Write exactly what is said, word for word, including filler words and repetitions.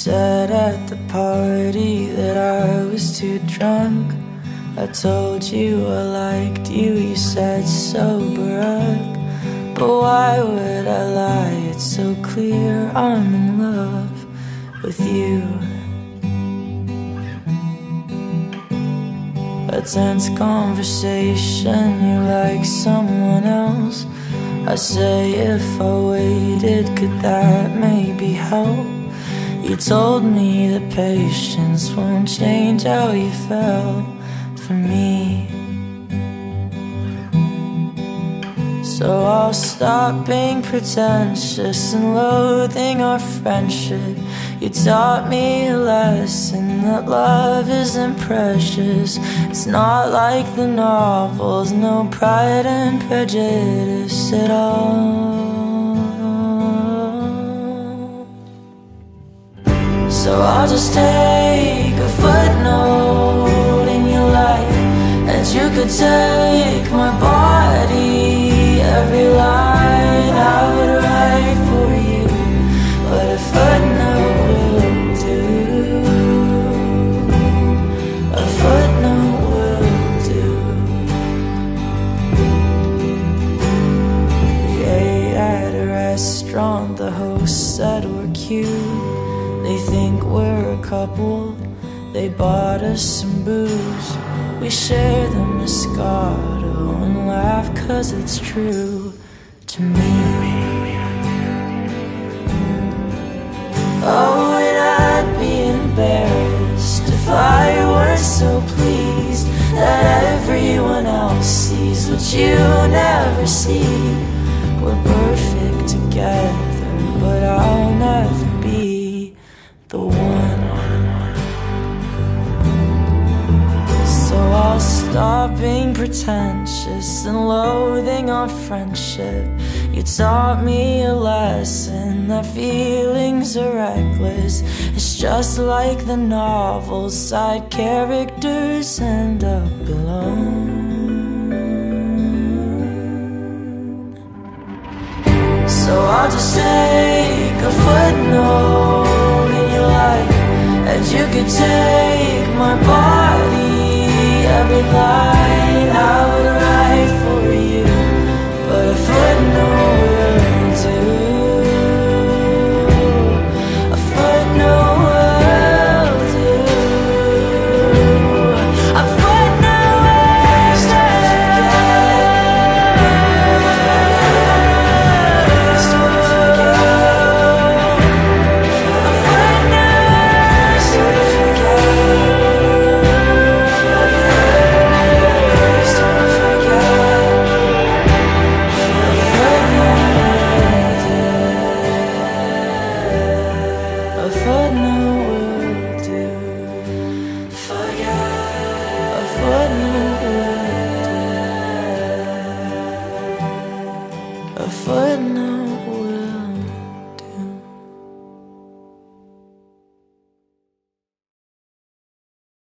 said at the party that I was too drunk. I told you I liked you, you said sober up. But why would I lie? It's so clear I'm in love with you. A tense conversation, you like someone else. I say if I waited, could that maybe help? You told me that patience won't change how you felt for me. So I'll stop being pretentious and loathing our friendship. You taught me a lesson that love isn't precious. It's not like the novels, no Pride and Prejudice at all. So I'll just take a footnote in your life, and you could take my body. Every line I would write for you, but a footnote will do. A footnote will do. We ate at a restaurant, the host said we're cute. They think we're a couple, they bought us some booze. We share the Moscato and laugh cause it's true to me. Oh, and I'd be embarrassed if I weren't so pleased that everyone else sees what you never see. We're perfect together, but I'll never be the one. So I'll stop being pretentious and loathing our friendship. You taught me a lesson that feelings are reckless. It's just like the novels, side characters end up alone. So I'll just take a footnote in your life, and you could take my body. Every line I would write for you, but a footnote will do. A footnote will do. A footnote will do. Please don't forget. A footnote will do. Forget. A footnote will do. A footnote.